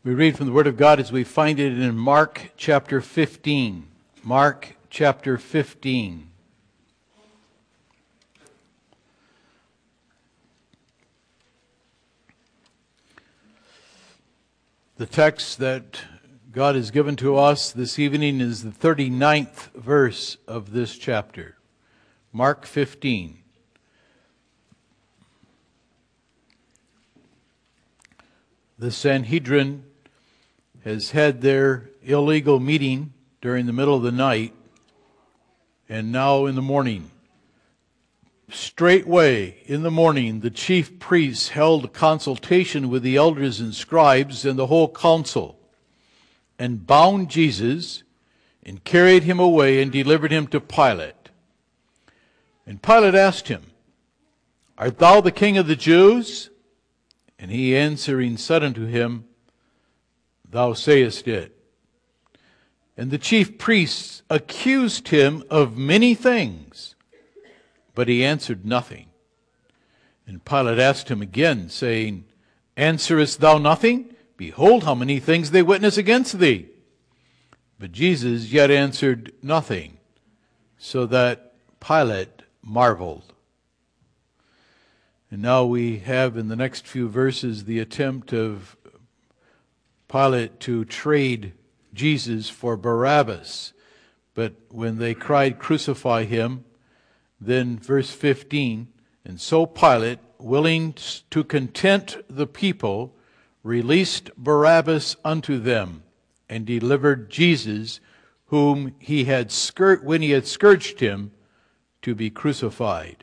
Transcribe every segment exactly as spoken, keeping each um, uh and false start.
We read from the Word of God as we find it in Mark chapter fifteen. Mark chapter fifteen. The text that God has given to us this evening is the thirty-ninth verse of this chapter. Mark fifteen. The Sanhedrin has had their illegal meeting during the middle of the night, and now in the morning, straightway in the morning, the chief priests held a consultation with the elders and scribes and the whole council, and bound Jesus, and carried him away, and delivered him to Pilate. And Pilate asked him, Art thou the king of the Jews? And he answering said unto him, Thou sayest it. And the chief priests accused him of many things, but he answered nothing. And Pilate asked him again, saying, Answerest thou nothing? Behold, how many things they witness against thee. But Jesus yet answered nothing, so that Pilate marveled. And now we have in the next few verses the attempt of Pilate to trade Jesus for Barabbas. But when they cried, Crucify him, then verse fifteen, And so Pilate, willing to content the people, released Barabbas unto them, and delivered Jesus, whom he had scourged, when he had scourged him, to be crucified.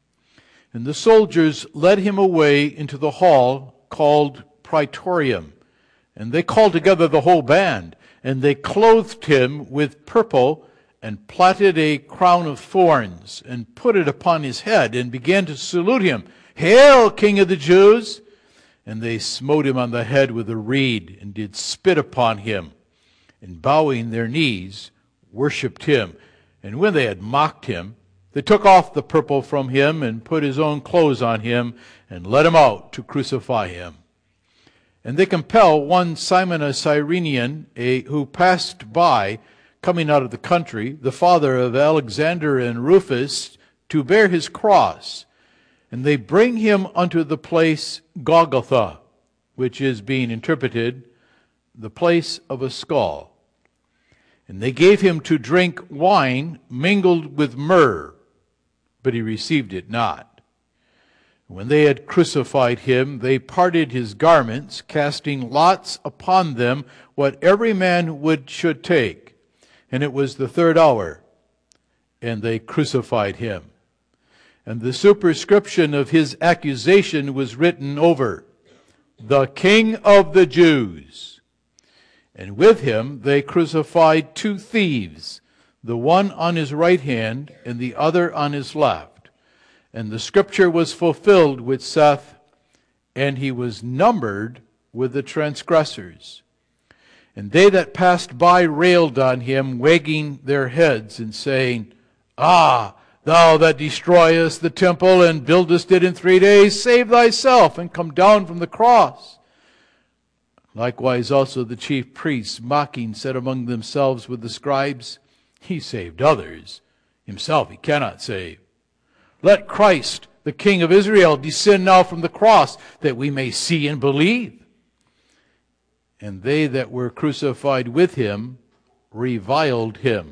And the soldiers led him away into the hall called Praetorium. And they called together the whole band, and they clothed him with purple, and platted a crown of thorns, and put it upon his head, and began to salute him, Hail, King of the Jews! And they smote him on the head with a reed, and did spit upon him, and bowing their knees, worshipped him. And when they had mocked him, they took off the purple from him, and put his own clothes on him, and led him out to crucify him. And they compel one Simon a Cyrenian, a, who passed by, coming out of the country, the father of Alexander and Rufus, to bear his cross. And they bring him unto the place Golgotha, which is being interpreted, the place of a skull. And they gave him to drink wine mingled with myrrh, but he received it not. When they had crucified him, they parted his garments, casting lots upon them what every man would should take. And it was the third hour, and they crucified him. And the superscription of his accusation was written over, The King of the Jews. And with him they crucified two thieves, the one on his right hand and the other on his left. And the scripture was fulfilled which saith, And he was numbered with the transgressors. And they that passed by railed on him, wagging their heads, and saying, Ah, thou that destroyest the temple, and buildest it in three days, save thyself, and come down from the cross. Likewise also the chief priests, mocking, said among themselves with the scribes, He saved others, himself he cannot save. Let Christ, the King of Israel, descend now from the cross, that we may see and believe. And they that were crucified with him reviled him.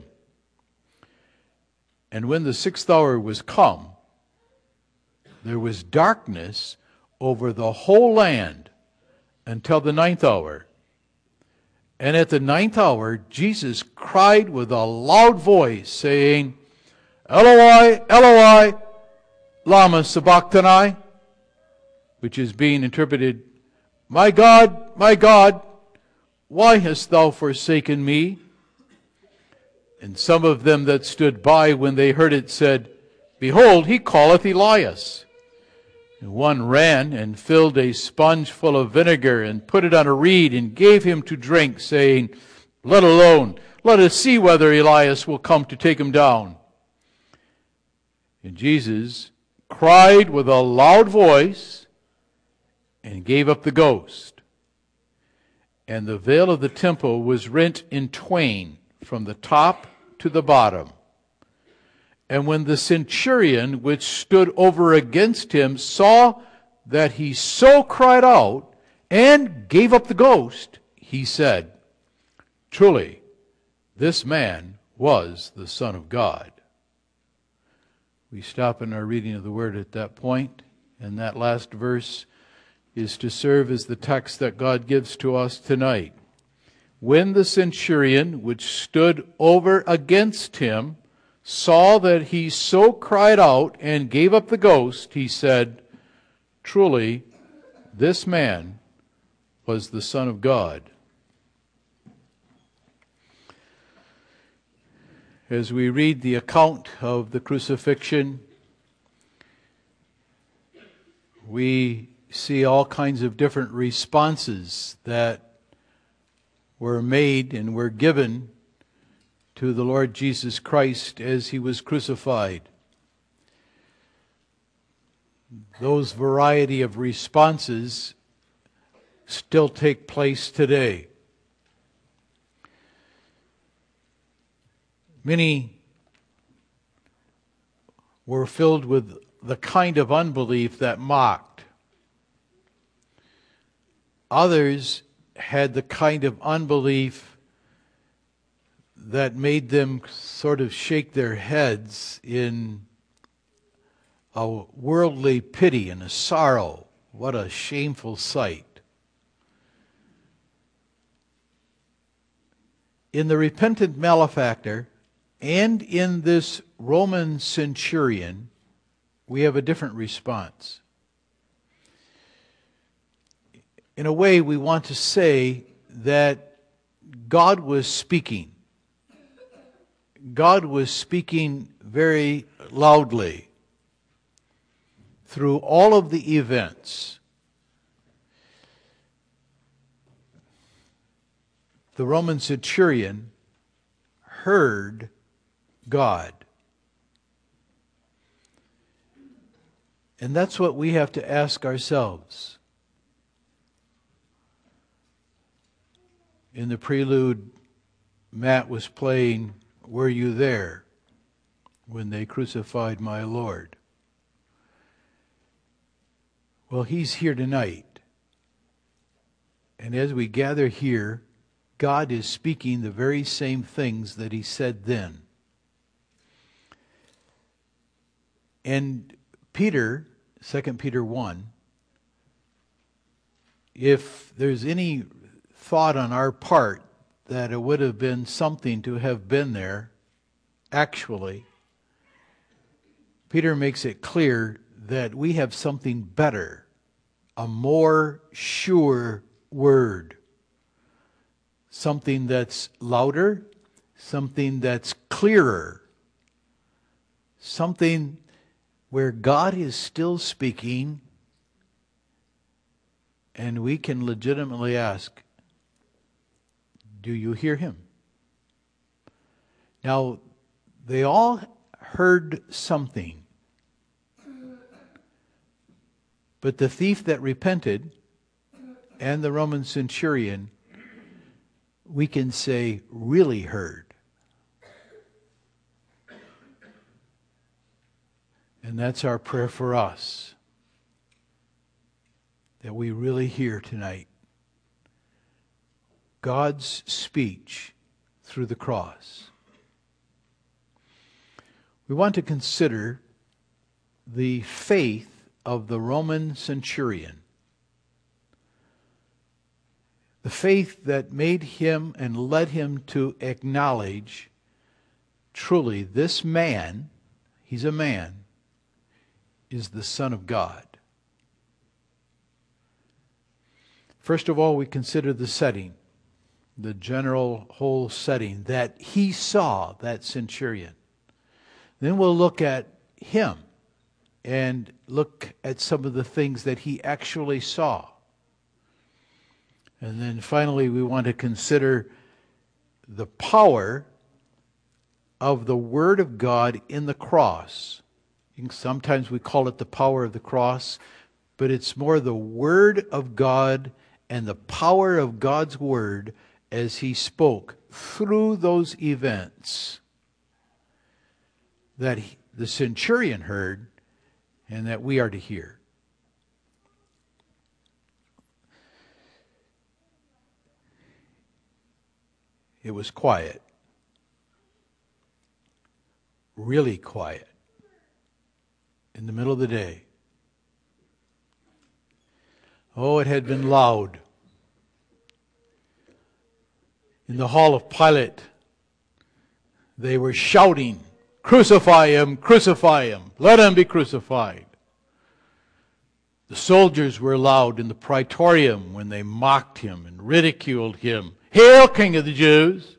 And when the sixth hour was come, there was darkness over the whole land until the ninth hour. And at the ninth hour, Jesus cried with a loud voice, saying, Eloi, Eloi, lama sabachthani, which is being interpreted, My God, my God, why hast thou forsaken me? And some of them that stood by, when they heard it, said, Behold, he calleth Elias. And one ran and filled a sponge full of vinegar, and put it on a reed, and gave him to drink, saying, Let alone, let us see whether Elias will come to take him down. And Jesus cried with a loud voice, and gave up the ghost. and the veil of the temple was rent in twain from the top to the bottom. And when the centurion which stood over against him saw that he so cried out and gave up the ghost, he said, "Truly, this man was the Son of God." We stop in our reading of the Word at that point, and that last verse is to serve as the text that God gives to us tonight. When the centurion which stood over against him saw that he so cried out and gave up the ghost, he said, "Truly, this man was the Son of God." As we read the account of the crucifixion, we see all kinds of different responses that were made and were given to the Lord Jesus Christ as he was crucified. Those variety of responses still take place today. Many were filled with the kind of unbelief that mocked. Others had the kind of unbelief that made them sort of shake their heads in a worldly pity and a sorrow. What a shameful sight. In the repentant malefactor and in this Roman centurion, we have a different response. In a way, we want to say that God was speaking. God was speaking very loudly through all of the events. The Roman centurion heard God. And that's what we have to ask ourselves. In the prelude, Matt was playing, "Were You There When They Crucified My Lord?" Well, he's here tonight. And as we gather here, God is speaking the very same things that he said then. And Peter, Second Peter one, if there's any thought on our part that it would have been something to have been there, actually, Peter makes it clear that we have something better, a more sure word, something that's louder, something that's clearer, something where God is still speaking, and we can legitimately ask, do you hear him? Now, they all heard something. But the thief that repented and the Roman centurion, we can say, really heard. And that's our prayer for us, that we really hear tonight God's speech through the cross. We want to consider the faith of the Roman centurion, the faith that made him and led him to acknowledge, truly, this man, he's a man, is the Son of God. First of all, we consider the setting, the general whole setting that he saw, that centurion. Then we'll look at him and look at some of the things that he actually saw. And then finally, we want to consider the power of the Word of God in the cross. Sometimes we call it the power of the cross, but it's more the Word of God and the power of God's word as he spoke through those events that he, the centurion heard and that we are to hear. It was quiet. Really quiet. In the middle of the day. Oh, it had been loud. In the hall of Pilate, they were shouting, "Crucify him, crucify him, let him be crucified." The soldiers were loud in the praetorium when they mocked him and ridiculed him. "Hail, King of the Jews!"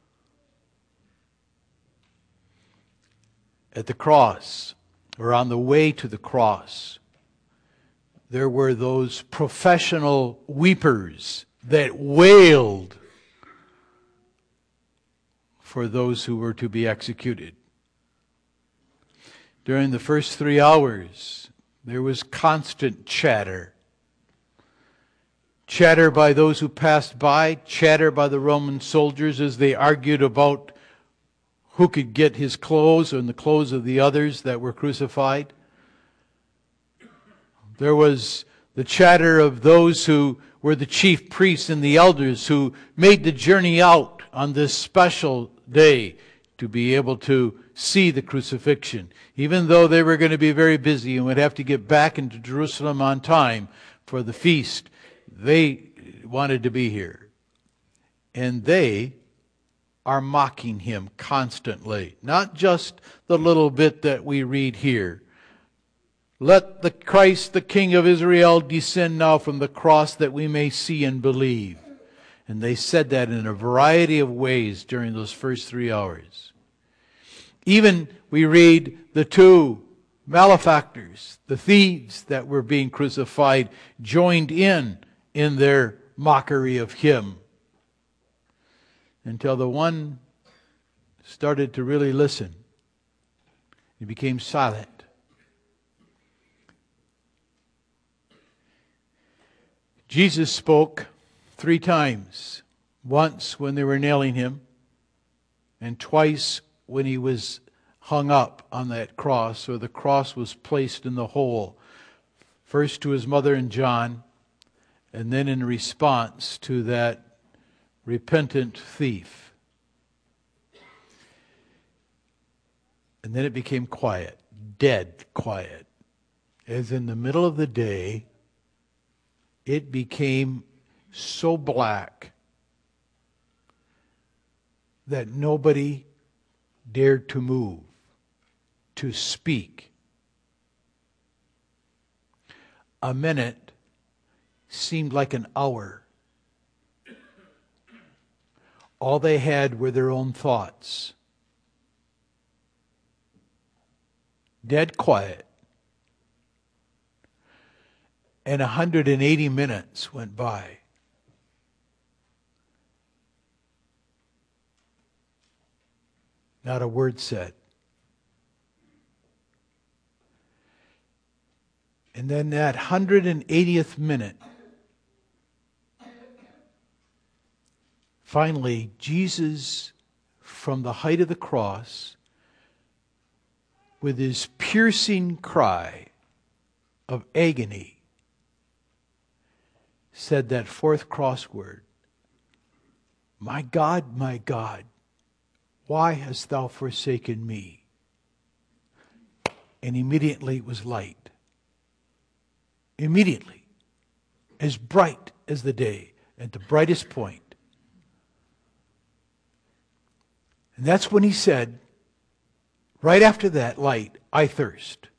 At the cross, or on the way to the cross, there were those professional weepers that wailed for those who were to be executed. During the first three hours, there was constant chatter. Chatter by those who passed by, chatter by the Roman soldiers as they argued about who could get his clothes and the clothes of the others that were crucified. There was the chatter of those who were the chief priests and the elders who made the journey out on this special day to be able to see the crucifixion. Even though they were going to be very busy and would have to get back into Jerusalem on time for the feast, they wanted to be here. And they are mocking him constantly. Not just the little bit that we read here. "Let the Christ, the King of Israel, descend now from the cross that we may see and believe." And they said that in a variety of ways during those first three hours. Even we read the two malefactors, the thieves that were being crucified, joined in in their mockery of him. Until the one started to really listen. He became silent. Jesus spoke three times. Once when they were nailing him, and twice when he was hung up on that cross, or the cross was placed in the hole. First to his mother and John, and then in response to that repentant thief. And then it became quiet, dead quiet. As in the middle of the day, it became so black that nobody dared to move, to speak. A minute seemed like an hour. All they had were their own thoughts. Dead quiet. And one hundred eighty minutes went by. Not a word said. And then that one hundred eightieth minute, finally, Jesus, from the height of the cross, with his piercing cry of agony, said that fourth crossword, "My God, my God, why hast thou forsaken me?" And immediately it was light. Immediately. As bright as the day, at the brightest point. And that's when he said, right after that light, "I thirst."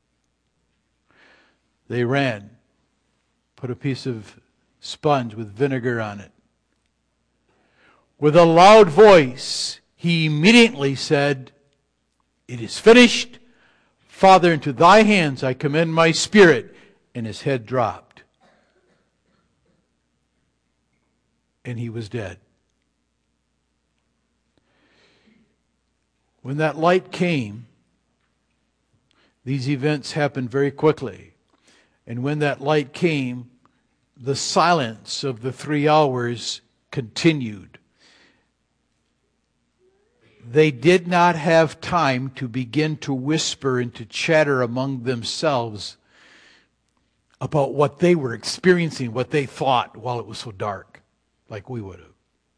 They ran, put a piece of sponge with vinegar on it. With a loud voice, he immediately said, "It is finished. Father, into thy hands I commend my spirit." And his head dropped. And he was dead. When that light came, these events happened very quickly. And when that light came, the silence of the three hours continued. They did not have time to begin to whisper and to chatter among themselves about what they were experiencing, what they thought while it was so dark, like we would have.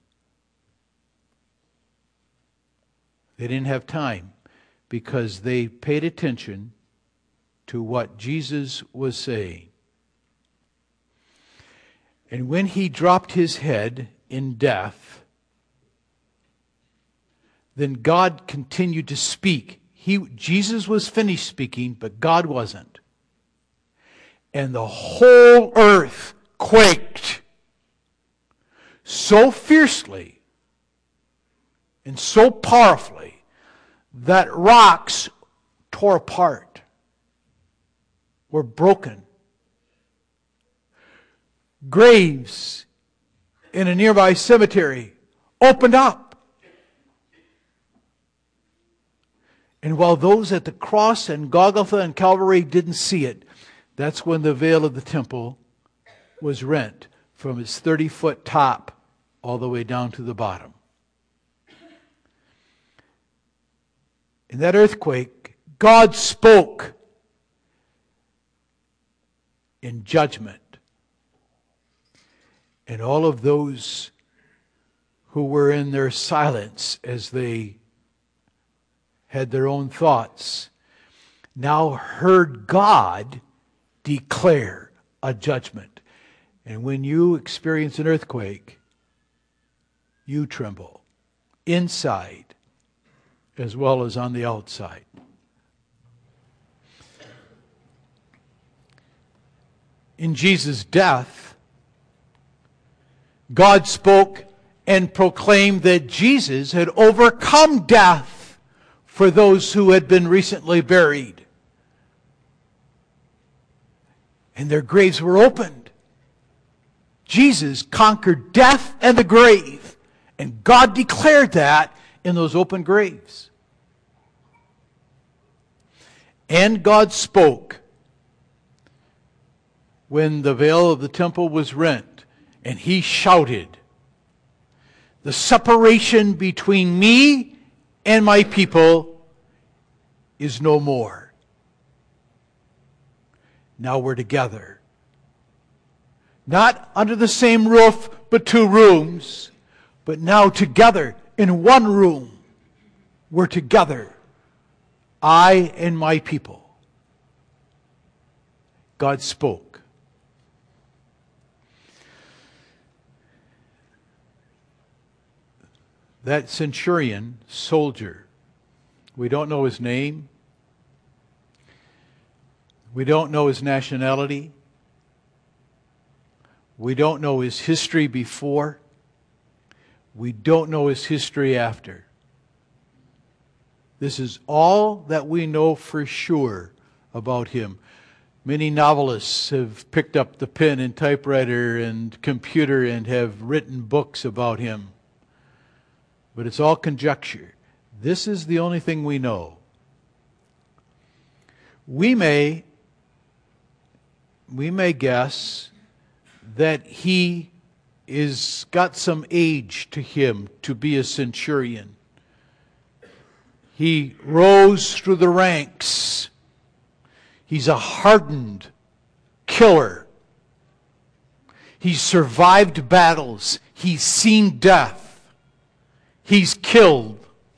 They didn't have time because they paid attention to what Jesus was saying. And when he dropped his head in death, then God continued to speak. He, Jesus was finished speaking, but God wasn't. And the whole earth quaked so fiercely and so powerfully that rocks tore apart, were broken. Graves in a nearby cemetery opened up. And while those at the cross and Golgotha and Calvary didn't see it, that's when the veil of the temple was rent from its thirty-foot top all the way down to the bottom. In that earthquake, God spoke in judgment. And all of those who were in their silence as they had their own thoughts now heard God declare a judgment. And when you experience an earthquake, you tremble inside as well as on the outside. In Jesus' death, God spoke and proclaimed that Jesus had overcome death for those who had been recently buried. And their graves were opened. Jesus conquered death and the grave. And God declared that in those open graves. And God spoke when the veil of the temple was rent, and he shouted, "The separation between me and my people is no more. Now we're together. Not under the same roof, but two rooms, but now together in one room. We're together, I and my people." God spoke. That centurion, soldier, we don't know his name. We don't know his nationality. We don't know his history before. We don't know his history after. This is all that we know for sure about him. Many novelists have picked up the pen and typewriter and computer and have written books about him. But it's all conjecture. This is the only thing we know. We may, we may guess that he is got some age to him to be a centurion. He rose through the ranks. He's a hardened killer. He's survived battles. He's seen death. He's killed.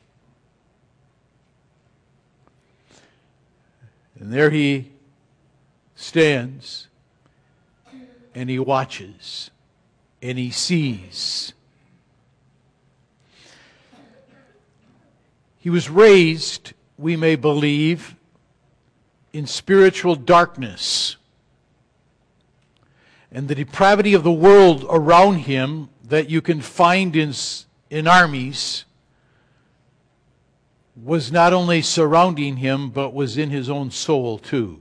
And there he stands and he watches and he sees. He was raised, we may believe, in spiritual darkness. And the depravity of the world around him that you can find in in armies was not only surrounding him, but was in his own soul too.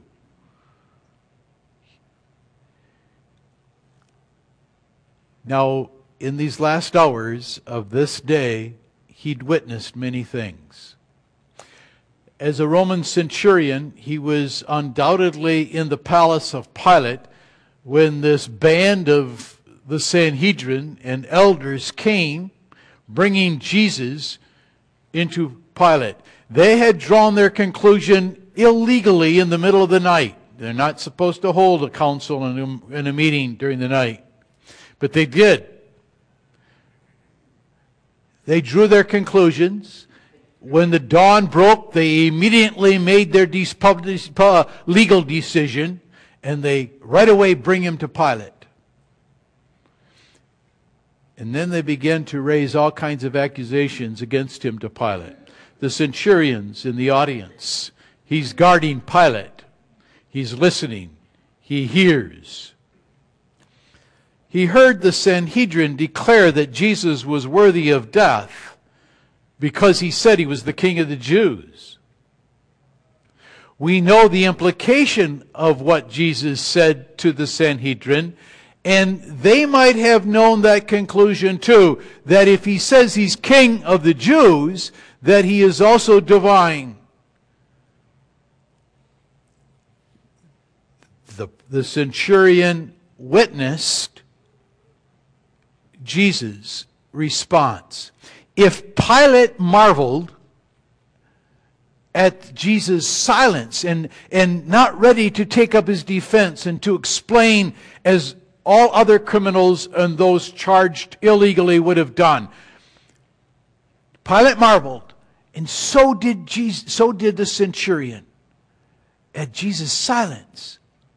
Now, in these last hours of this day, he'd witnessed many things. As a Roman centurion, he was undoubtedly in the palace of Pilate, when this band of the Sanhedrin and elders came, bringing Jesus into Pilate. They had drawn their conclusion illegally in the middle of the night. They're not supposed to hold a council and a, and a meeting during the night. But they did. They drew their conclusions. When the dawn broke, they immediately made their de- uh, legal decision, and they right away bring him to Pilate. And then they began to raise all kinds of accusations against him to Pilate. The centurion's in the audience. He's guarding Pilate. He's listening. He hears. He heard the Sanhedrin declare that Jesus was worthy of death because he said he was the King of the Jews. We know the implication of what Jesus said to the Sanhedrin, and they might have known that conclusion too, that if he says he's King of the Jews, that he is also divine. The, the centurion witnessed Jesus' response. If Pilate marveled at Jesus' silence and, and not ready to take up his defense and to explain as all other criminals and those charged illegally would have done, Pilate marveled, and so did Jesus, so did the centurion at Jesus' silence.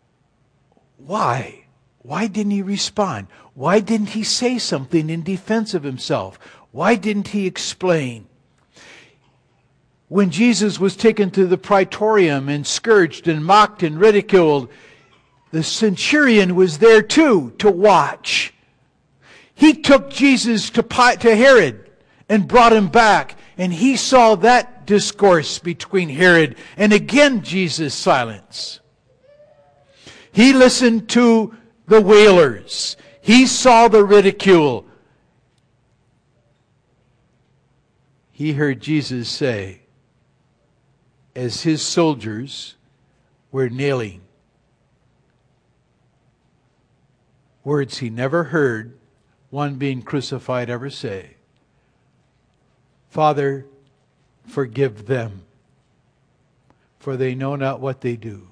Why? Why didn't he respond? Why didn't he say something in defense of himself? Why didn't he explain? When Jesus was taken to the praetorium and scourged and mocked and ridiculed, the centurion was there too to watch. He took Jesus to, to Herod and brought him back, and he saw that discourse between Herod and again Jesus' silence. He listened to the wailers. He saw the ridicule. He heard Jesus say, as his soldiers were nailing, words he never heard one being crucified ever say, Father, forgive them, for they know not what they do.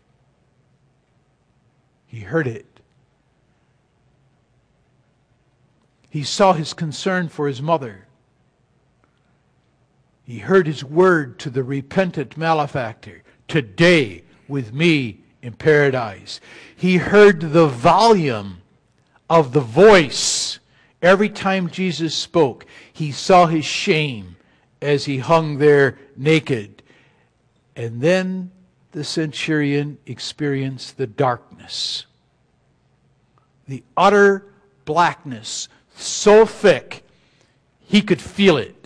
He heard it. He saw his concern for his mother. He heard his word to the repentant malefactor, today with me in paradise. He heard the volume of the voice every time Jesus spoke. He saw his shame as he hung there naked. And then the centurion experienced the darkness, the utter blackness, so thick he could feel it.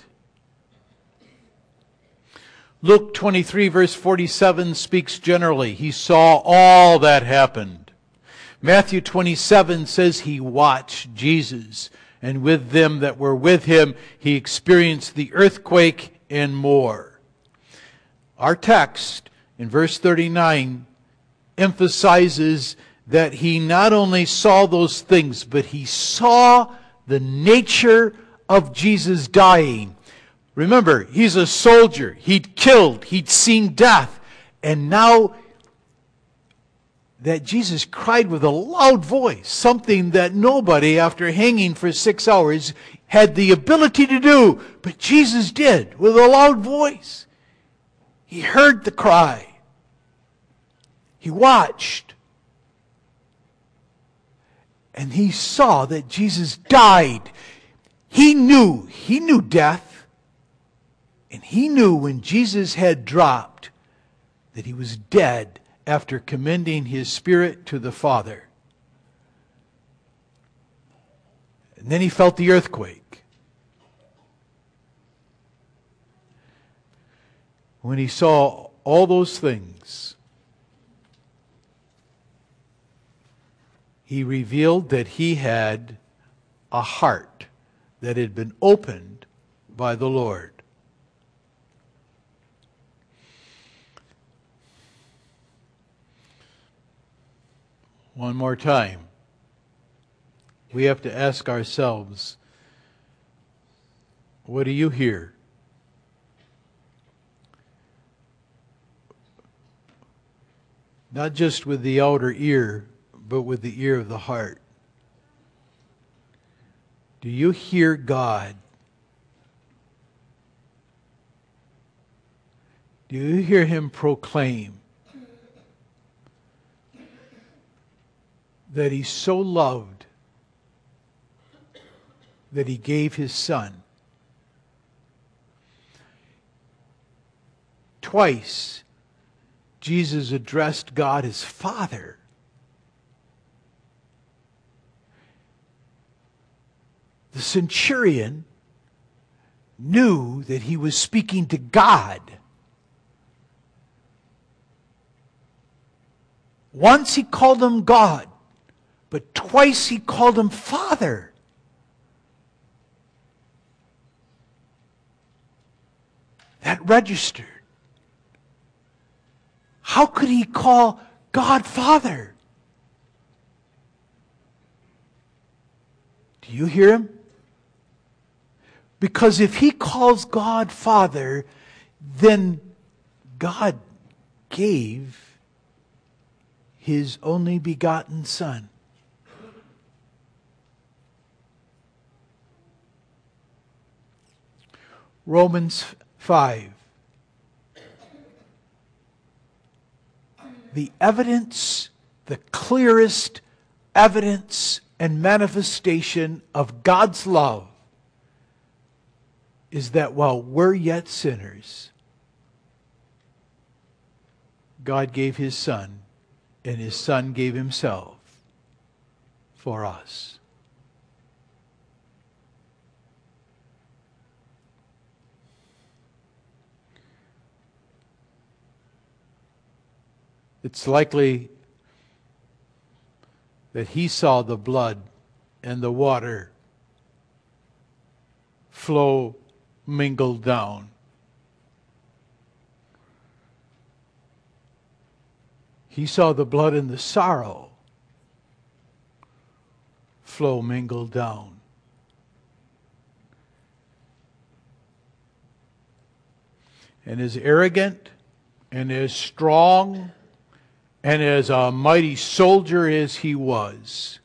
Luke twenty-three verse forty-seven speaks generally. He saw all that happened. Matthew twenty-seven says he watched Jesus, and with them that were with him, he experienced the earthquake and more. Our text in verse thirty-nine emphasizes that he not only saw those things, but he saw the nature of Jesus dying. Remember, he's a soldier. He'd killed. He'd seen death. And now that Jesus cried with a loud voice, something that nobody after hanging for six hours had the ability to do, but Jesus did with a loud voice. He heard the cry. He watched. And he saw that Jesus died. He knew, he knew death. And he knew when Jesus had dropped that he was dead after commending his spirit to the Father. And then he felt the earthquake. When he saw all those things, he revealed that he had a heart that had been opened by the Lord. one more time. We have to ask ourselves, what do you hear? Not just with the outer ear, but with the ear of the heart. Do you hear God? Do you hear Him proclaim that He so loved that He gave His Son? Twice, Jesus addressed God as Father. The centurion knew that he was speaking to God. Once he called him God, but twice he called him Father. That registered. How could he call God Father? Do you hear him? Because if he calls God Father, then God gave His only begotten Son. Romans five. The evidence, the clearest evidence and manifestation of God's love is that while we're yet sinners, God gave His Son, and His Son gave Himself for us. It's likely that He saw the blood and the water flow, mingle down. He saw the blood and the sorrow flow, mingle down. And as arrogant and as strong and as a mighty soldier as He was,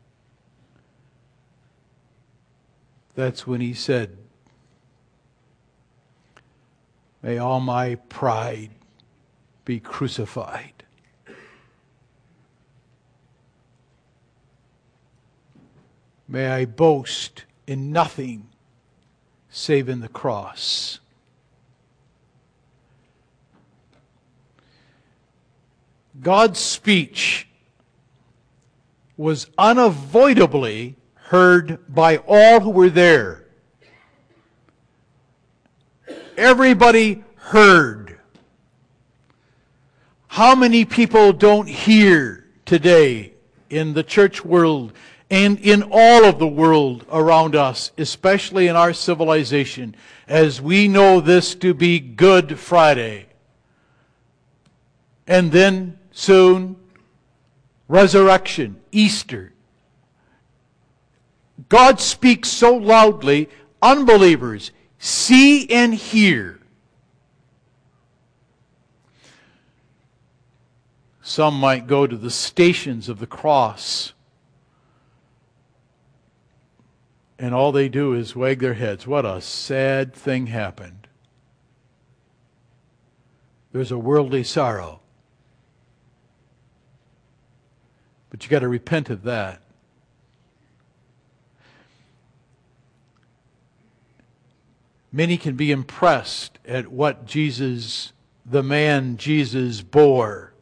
that's when He said, "May all my pride be crucified. May I boast in nothing save in the cross." God's speech was unavoidably heard by all who were there. Everybody heard. How many people don't hear today in the church world and in all of the world around us, especially in our civilization, as we know this to be Good Friday? And then soon, resurrection, Easter. God speaks so loudly, unbelievers see and hear. Some might go to the stations of the cross, and all they do is wag their heads. What a sad thing happened. There's a worldly sorrow. But you got to repent of that. Many can be impressed at what Jesus, the man Jesus bore.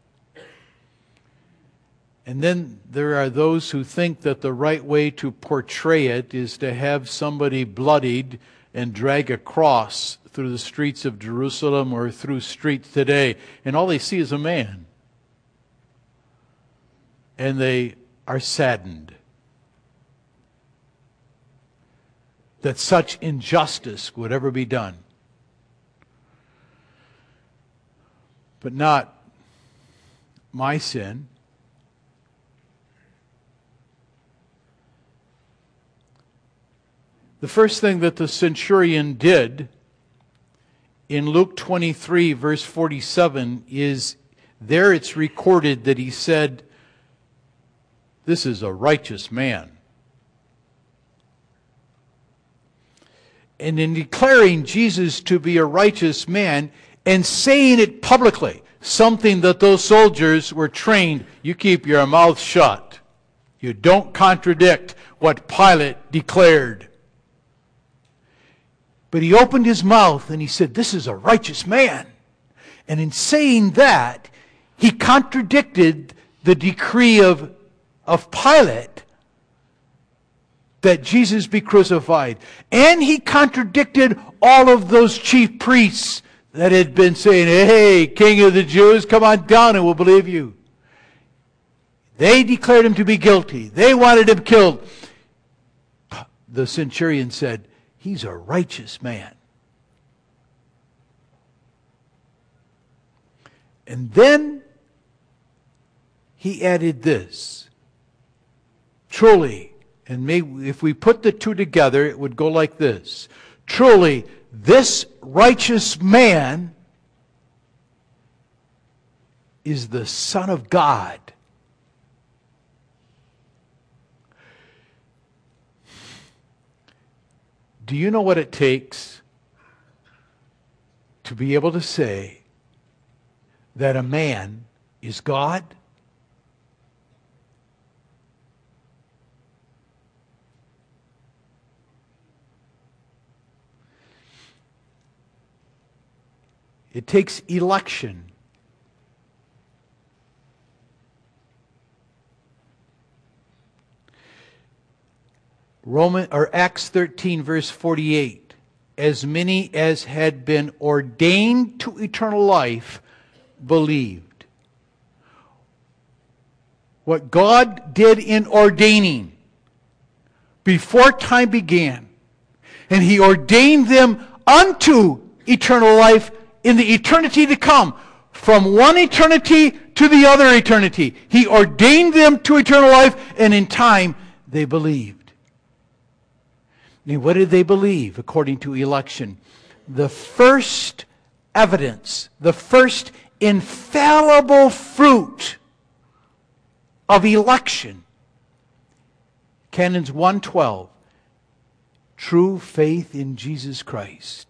And then there are those who think that the right way to portray it is to have somebody bloodied and drag a cross through the streets of Jerusalem or through streets today, and all they see is a man. And they are saddened that such injustice would ever be done. But not my sin, The first thing that the centurion did in Luke twenty-three, verse forty-seven, is there it's recorded that he said, "This is a righteous man." And in declaring Jesus to be a righteous man and saying it publicly, something that those soldiers were trained, you keep your mouth shut. You don't contradict what Pilate declared. But he opened his mouth and he said, "This is a righteous man." And in saying that, he contradicted the decree of, of Pilate that Jesus be crucified. And he contradicted all of those chief priests that had been saying, "Hey, King of the Jews, come on down and we'll believe you." They declared him to be guilty. They wanted him killed. The centurion said, "He's a righteous man." And then he added this. Truly, and maybe if we put the two together, it would go like this. Truly, this righteous man is the Son of God. Do you know what it takes to be able to say that a man is God? It takes election. Roman or Acts thirteen, verse forty-eight. As many as had been ordained to eternal life believed. What God did in ordaining before time began, and He ordained them unto eternal life in the eternity to come. From one eternity to the other eternity. He ordained them to eternal life, and in time they believed. And what did they believe according to election? The first evidence, the first infallible fruit of election. Canons one twelve. True faith in Jesus Christ.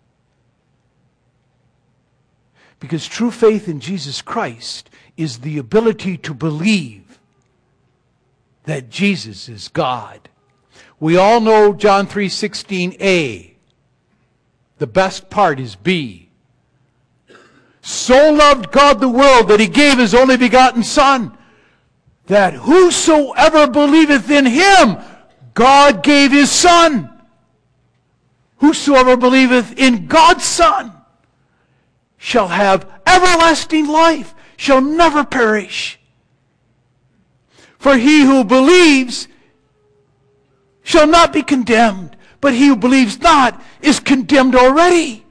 Because true faith in Jesus Christ is the ability to believe that Jesus is God. We all know John three sixteen a. The best part is B. So loved God the world that He gave His only begotten Son, that whosoever believeth in Him, God gave His Son. Whosoever believeth in God's Son shall have everlasting life, shall never perish. For he who believes shall not be condemned, but he who believes not is condemned already.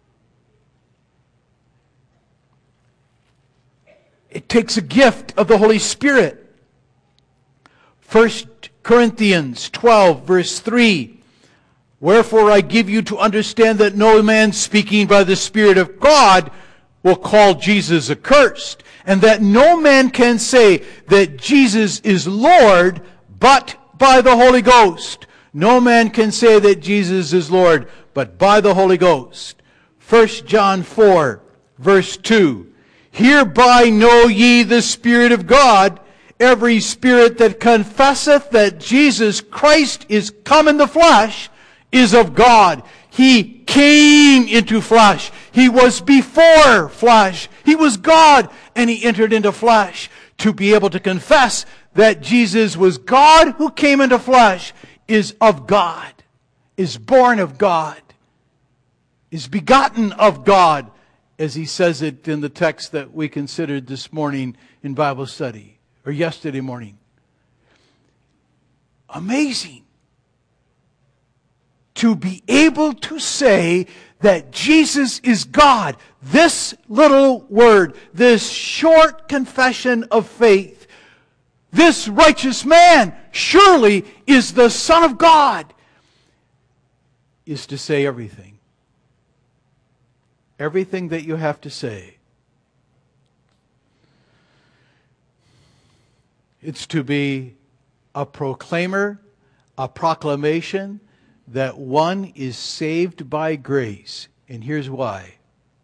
It takes a gift of the Holy Spirit. First Corinthians twelve, verse three. Wherefore I give you to understand that no man speaking by the Spirit of God will call Jesus accursed, and that no man can say that Jesus is Lord but by the Holy Ghost. No man can say that Jesus is Lord but by the Holy Ghost. First John four, verse two. Hereby know ye the Spirit of God. Every spirit that confesseth that Jesus Christ is come in the flesh is of God. He came into flesh. He was before flesh. He was God, and He entered into flesh. To be able to confess that Jesus was God who came into flesh is of God, is born of God, is begotten of God, as he says it in the text that we considered this morning in Bible study, or yesterday morning. Amazing. To be able to say that Jesus is God. This little word, this short confession of faith, this righteous man surely is the Son of God. is to say everything. Everything that you have to say. It's to be a proclaimer, a proclamation that one is saved by grace. And here's why.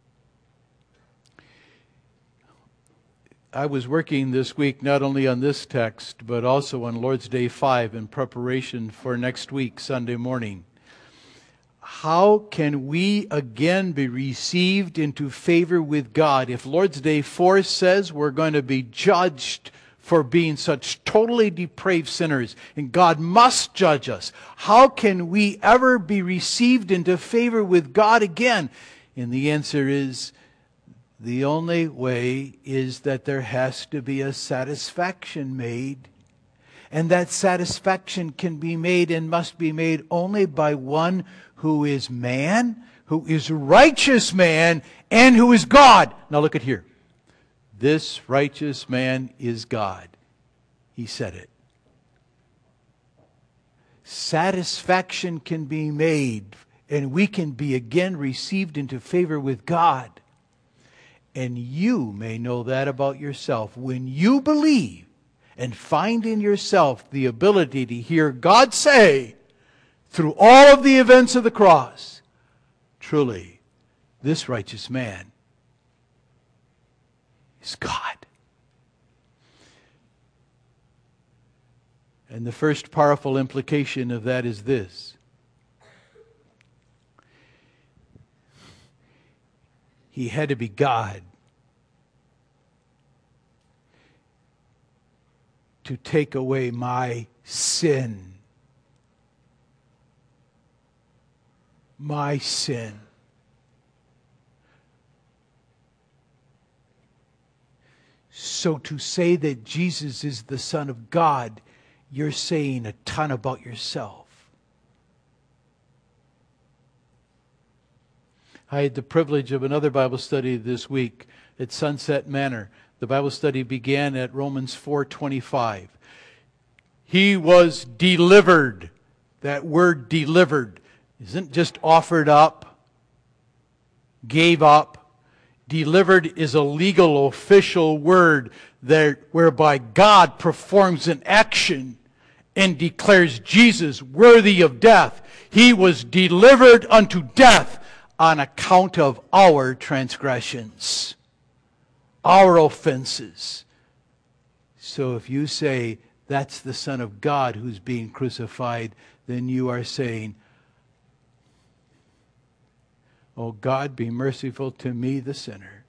I was working this week not only on this text, but also on Lord's Day five in preparation for next week, Sunday morning. How can we again be received into favor with God if Lord's Day four says we're going to be judged for being such totally depraved sinners, and God must judge us? How can we ever be received into favor with God again? And the answer is, the only way is that there has to be a satisfaction made. And that satisfaction can be made and must be made only by one who is man, who is righteous man, and who is God. Now look at here. This righteous man is God. He said it. Satisfaction can be made, and we can be again received into favor with God. And you may know that about yourself. When you believe and find in yourself the ability to hear God say, through all of the events of the cross, truly, this righteous man is God. And the first powerful implication of that is this. He had to be God to take away my sin. My sin. So to say that Jesus is the Son of God, you're saying a ton about yourself. I had the privilege of another Bible study this week at Sunset Manor. The Bible study began at Romans four twenty-five. He was delivered. That word delivered isn't just offered up, gave up. Delivered is a legal, official word that whereby God performs an action and declares Jesus worthy of death. He was delivered unto death on account of our transgressions, our offenses. So if you say that's the Son of God who's being crucified, then you are saying, oh God, be merciful to me, the sinner.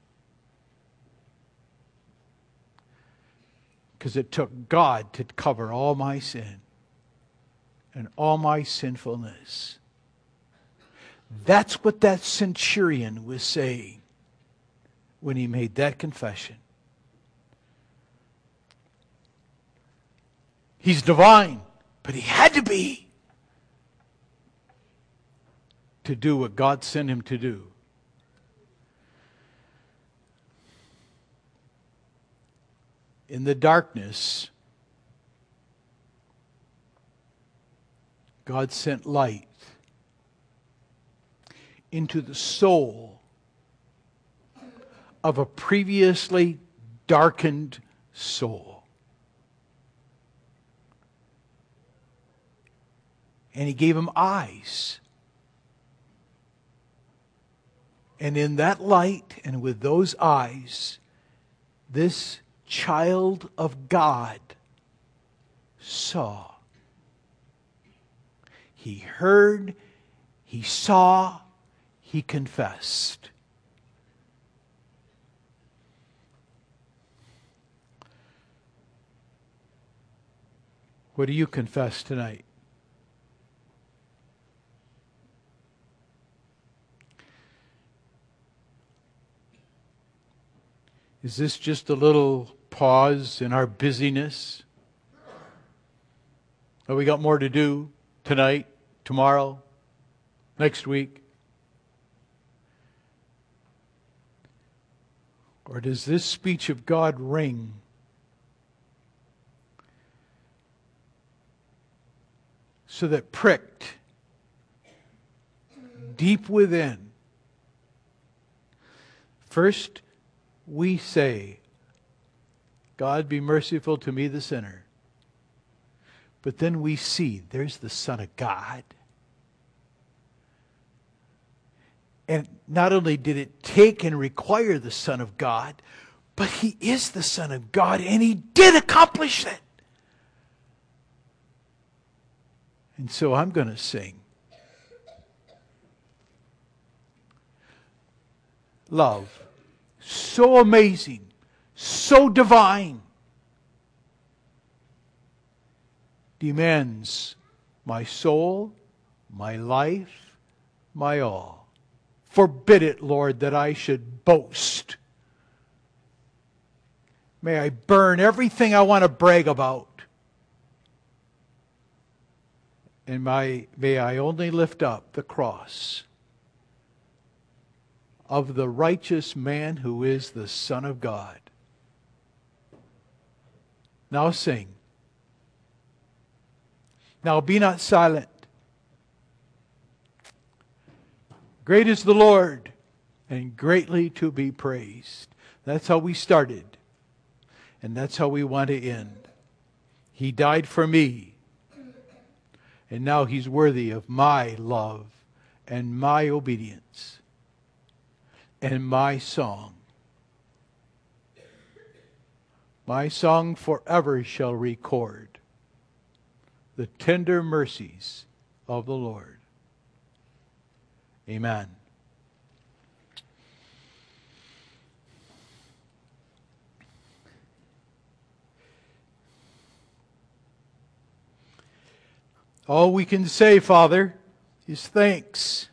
Because it took God to cover all my sin and all my sinfulness. That's what that centurion was saying when he made that confession. He's divine, but he had to be to do what God sent him to do. In the darkness, God sent light into the soul of a previously darkened soul. And he gave him eyes. And in that light and with those eyes, this child of God saw. He heard, he saw, he confessed. What do you confess tonight? Is this just a little pause in our busyness? Have we got more to do tonight, tomorrow, next week? Or does this speech of God ring so that pricked deep within. First, we say, God be merciful to me, the sinner. But then we see, there's the Son of God. And not only did it take and require the Son of God, but He is the Son of God, and He did accomplish it. And so I'm going to sing. Love, so amazing, so divine, demands my soul, my life, my all. Forbid it, Lord, that I should boast. May I burn everything I want to brag about. And my, may I only lift up the cross of the righteous man who is the Son of God. Now sing. Now be not silent. Great is the Lord, and greatly to be praised. That's how we started. And that's how we want to end. He died for me. And now He's worthy of my love and my obedience and my song. My song forever shall record the tender mercies of the Lord. Amen. All we can say, Father, is thanks.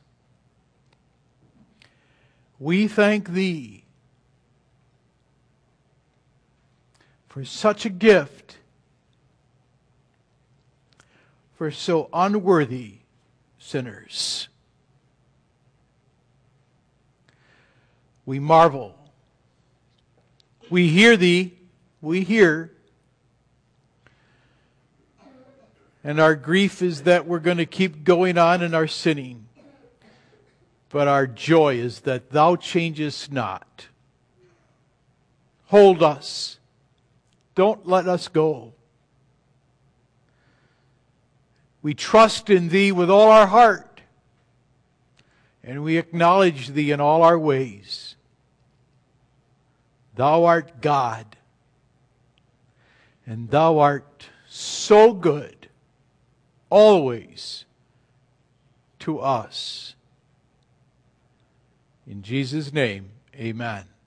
We thank Thee for such a gift, for so unworthy sinners. We marvel. We hear Thee. We hear. And our grief is that we're going to keep going on in our sinning. But our joy is that Thou changest not. Hold us. Don't let us go. We trust in Thee with all our heart. And we acknowledge Thee in all our ways. Thou art God. And Thou art so good, always, to us. In Jesus' name, amen.